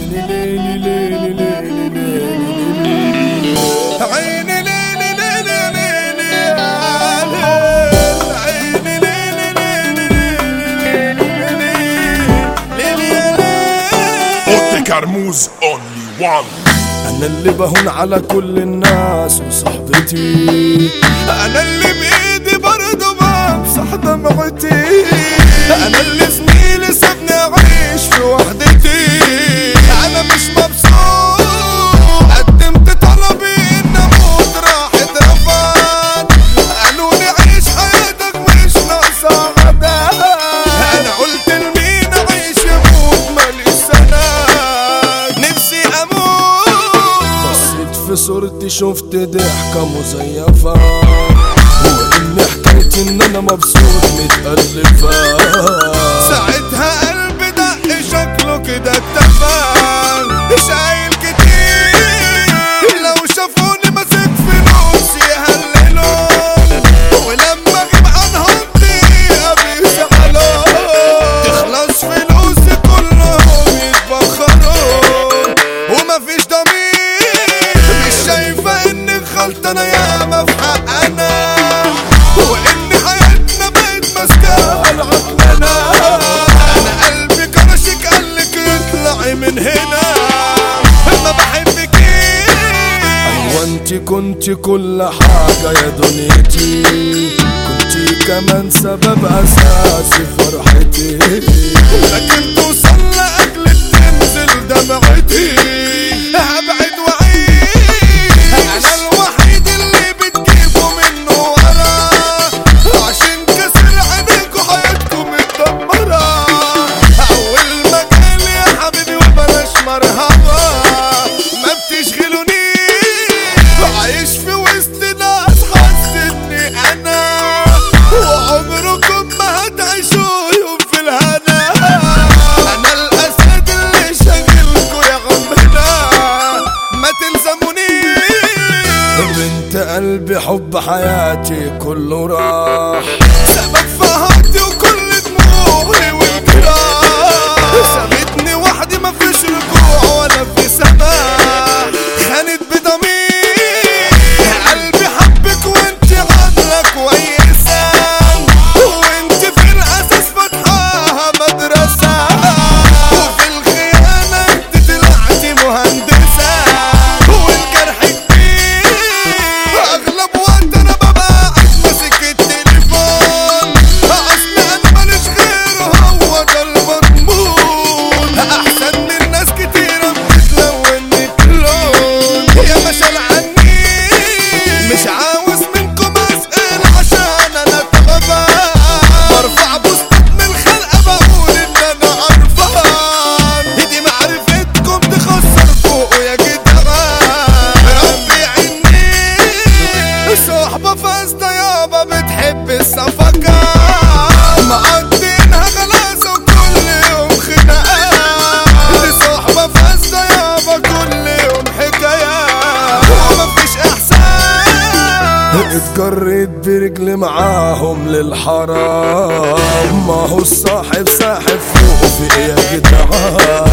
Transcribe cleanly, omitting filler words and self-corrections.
عيني ليلي ليلي ليلي ليلي عيني ليلي ليلي ليلي عيني ليلي ليلي اوتي كرموز اونلي وان. انا اللي بهون على كل الناس وصحبتي، انا اللي بايدي برضه بمسح دمعتي، انا اللي زميلي سابني اعيش في وحدتي، انا مش مبسوط قدمت طلبي ان اموت راح اترفض، قالوا لي عيش حياتك مش ناقصه غدا، انا قلت لمين اعيش يموت ماليش سند، نفسي اموت. بصيت في صورتي شفت ضحكه مزيفه، وإن حكايتي إن أنا مبسوط متألفة، ساعتها قلبي دق شكله كده اتفق، شايل كتير لو شافوني ماسك فلوس يهللون، ولما أغيب عنهم دقيقة بيزعلون، تخلص فلوسي كلهم يتبخرون، ومفيش ضمير مش شايفة إني غلطانة ياما في حقنا، وإن حياتنا بقت ماسكة على عقلنا، أنا قلبي كرشك قالك اطلعي من هنا ما بحبكيش. أيوة انتي كنتي كل حاجة يا دنيتي، كنتي كمان سبب أساسي فرحتي، لكن توصل لأجلك تنزل دمعتي، هبعد وعيش أنا الوحيد اللي بتجيبه منه ورا، عشان كسر عينيكوا حياتكم متدمرة، أول مجال يا حبيبي وبلاش مرحبا، ما بتشغلونيش، عايش في وسط ناس حاسسني أنا، وعمركم ما هتعيشوا يوم في الهنا، أنا الأسد اللي شاغلكوا يا غمنا، ما تلزمونيش. بنت قلبي حب حياتي كله راح، سبب فهمتي وكل دموعي والجراح، سابتني وحدي مفيش رجوع ولا في سماء، خانت بضمير قلبي حبك وانت عاملة كويسة، وانت في الأساس فاتحاها مدرسة، وفي الخيانة انت طلعتي مهندسة، والجرح كبير اغلب وقت انا ببقى قاعد ماسك التليفون، اصل انا ماليش غيره هو ده المضمون، احسن من ناس كتيرة بتتلون لون، يا مشال عني مش عاوز منكم اسئلة عشان انا تعبان، برفع بوستات من الخلقة بقول ان انا قرفان، دي معرفتكم تخسر فوق يا جدعان، ربي عيني صحبة فاسدة يابا بتحب الصفقة، مقضينها غلاسة وكل يوم خناقات، دي صحبة فاسدة يابا كل يوم حكايات، ومفيش احسان، اتجريت برجلي معاهم للحرام، ما هو الصاحب ساحب فوق في ايه يا جدعان،